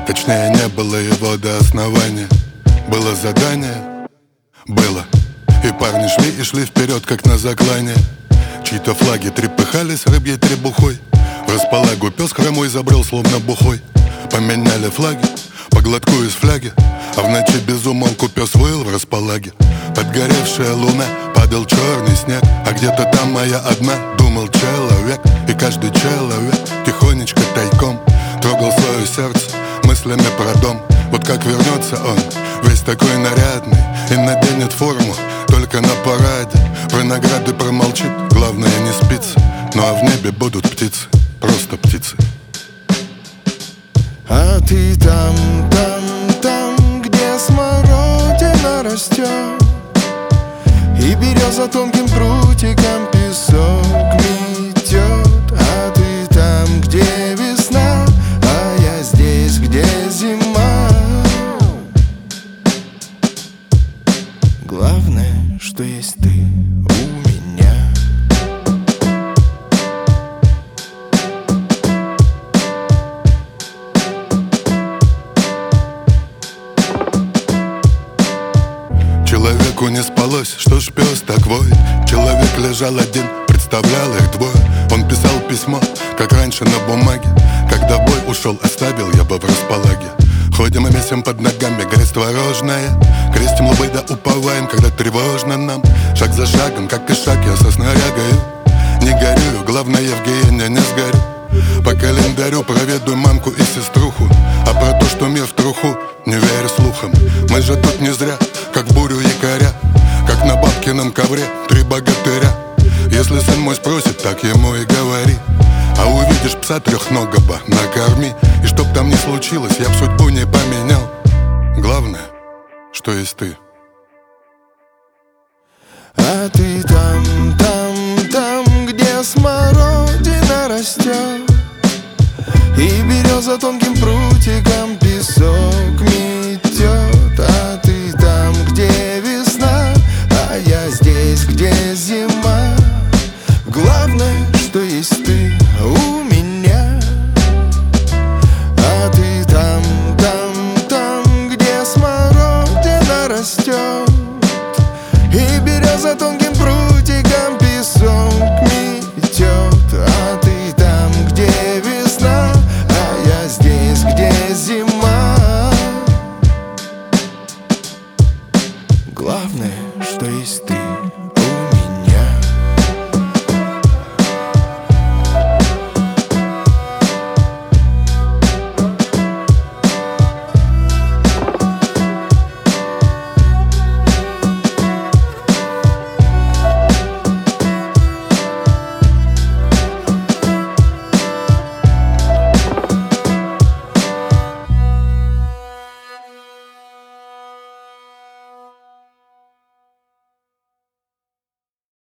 Точнее, не было его до основания. Было задание, было. И парни шли и шли вперед, как на заклание. Чьи-то флаги трепыхались рыбьей требухой. В располагу пес хромой забрел, словно бухой. Поменяли флаги по глотку из фляги, а в ночи без умолку пес выл в располаге. Подгоревшая луна, падал черный снег, а где-то там моя одна, думал человек. И каждый человек тихонечко тайком трогал свое сердце мыслями про дом. Вот как вернется он, весь такой нарядный, и наденет форму только на параде. Про награды промолчит, главное не спится. Ну а в небе будут птицы, просто птицы. А ты там, где смородина растет, и береза тонким прутиком песок метет. А ты там, где весна, а я здесь, где зима. Главное, что есть ты у меня. Человеку не спалось, что ж пес так воет. Человек лежал один, представлял их двое. Он писал письмо, как раньше на бумаге. Когда в бой ушел, оставил я бы в располаге. Ходим и месим под ногами грязь творожная. Крестим лбы да уповаем, когда тревожно нам. Шаг за шагом, как и шаг, я со снарягою. Не горюю, главное, Евгения, не сгорю. По календарю проведу мамку и сеструху. А про то, что мир в труху, не верю слухам. Мы же тут не зря, как в бурю якоря, как на бабкином ковре три богатыря. Если сын мой спросит, так ему и говори. А увидишь пса трехногого, накорми. И чтоб там ни случилось, я б судьбу не поменял. Главное, что есть ты. А ты там, где смородина растет, и береза тонким прутиком песок